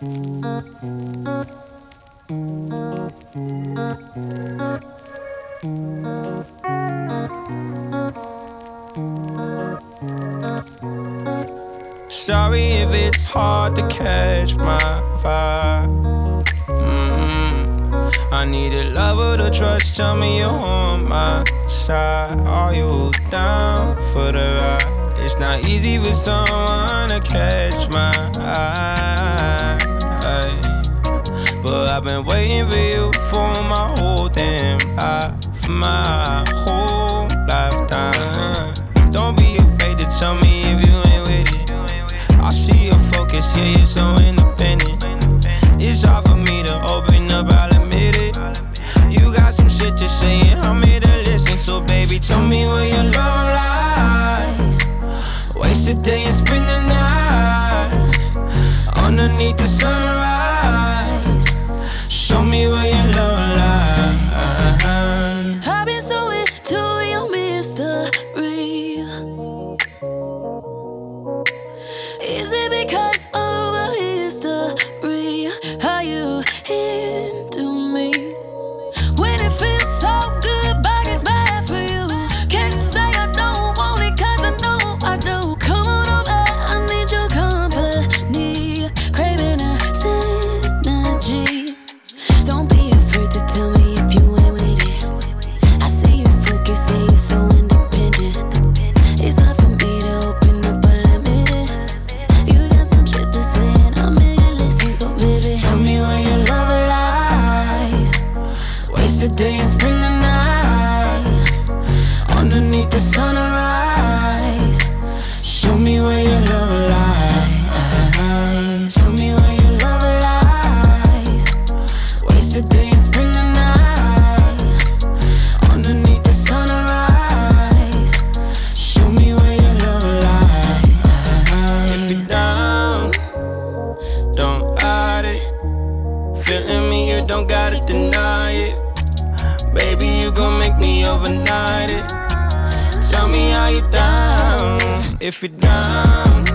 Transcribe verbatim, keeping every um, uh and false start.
Sorry if it's hard to catch my vibe. Mm-hmm. I need a lover to trust, tell me you're on my side. Are you down for the ride? It's not easy for someone to catch my eye, but I've been waiting for you for my whole damn life, my whole lifetime. Don't be afraid to tell me if you ain't with it. I see your focus, yeah, you're so independent. It's hard for me to open up, I'll admit it. You got some shit to say and I'm here to listen. So baby, tell me where your love lies. Waste a day and spend the night underneath the sunrise. Show me where your love lies. I've been so into your mystery. Is it because of a history? Are you into me? When it feels so good, but it's bad for you. Can't say I don't want it, cause I know I do. Come on over, I need your company. Craving a synergy. Don't be afraid to tell me if you ain't with it. I see you focus, yeah, you're so independent. It's hard for me to open up, but let me in. You got some shit to say and I'm here to listen. So baby, tell me where your love lies. Waste a day and spend the night underneath the sunrise. Show me where your love lies. Tell me where your love lies. Waste a day and spend the night underneath the sunrise. Show me where your love lies. If you're down, don't hide it. Feeling me, you don't gotta deny it. Baby, you gon' make me overnight it. Tell me how you down. If you're down,